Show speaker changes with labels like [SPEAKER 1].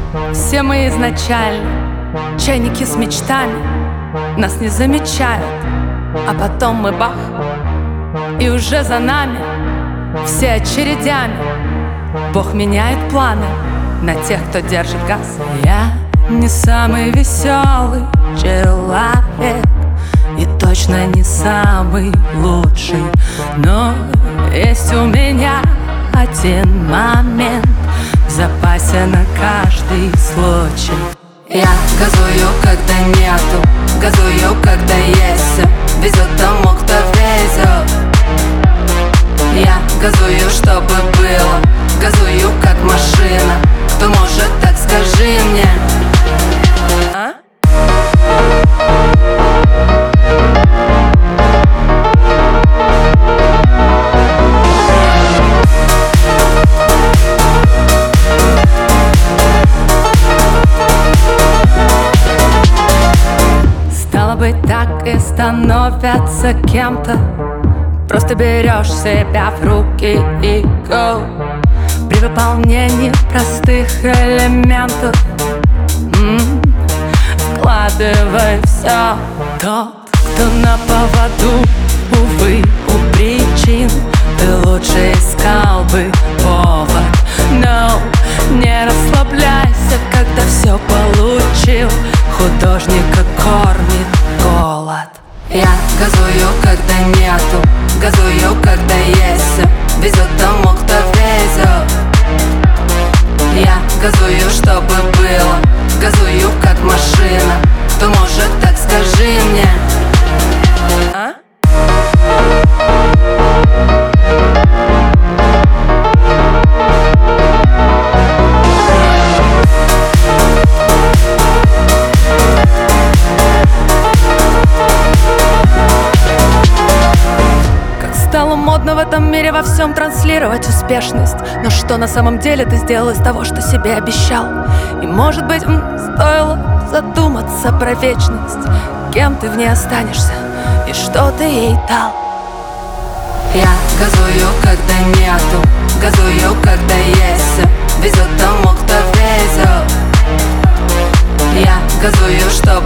[SPEAKER 1] Все мы изначально чайники с мечтами. Нас не замечают, а потом мы бах, и уже за нами все очередями. Бог меняет планы на тех, кто держит газ. Я не самый веселый человек и точно не самый лучший, но есть у меня один момент в запасе на каждый случай. Я газую, когда нету, газую, когда есть. Везет тому, кто везет. Я газую, чтобы было, газую, как машина. Кто может, так скажи мне. А? Стало быть, так и становятся кем-то. Просто берешь себя в руки и go. При выполнении простых элементов складывай все. Тот, кто на поводу, увы, у причин, ты лучше искал бы повод. Но не расслабляйся, когда все получил. Художника кормит голод. Я газую, когда нету, газую, когда есть. Везет тому, кто везет. Я газую, чтобы было, газую, как машина. Кто может, так скажи мне. А? Стало модно в этом мире во всем транслировать успешность. Но что на самом деле ты сделал из того, что себе обещал? И может быть, стоило задуматься про вечность. Кем ты в ней останешься и что ты ей дал? Я газую, когда нету, газую, когда есть. Везет тому, кто везет. Я газую, что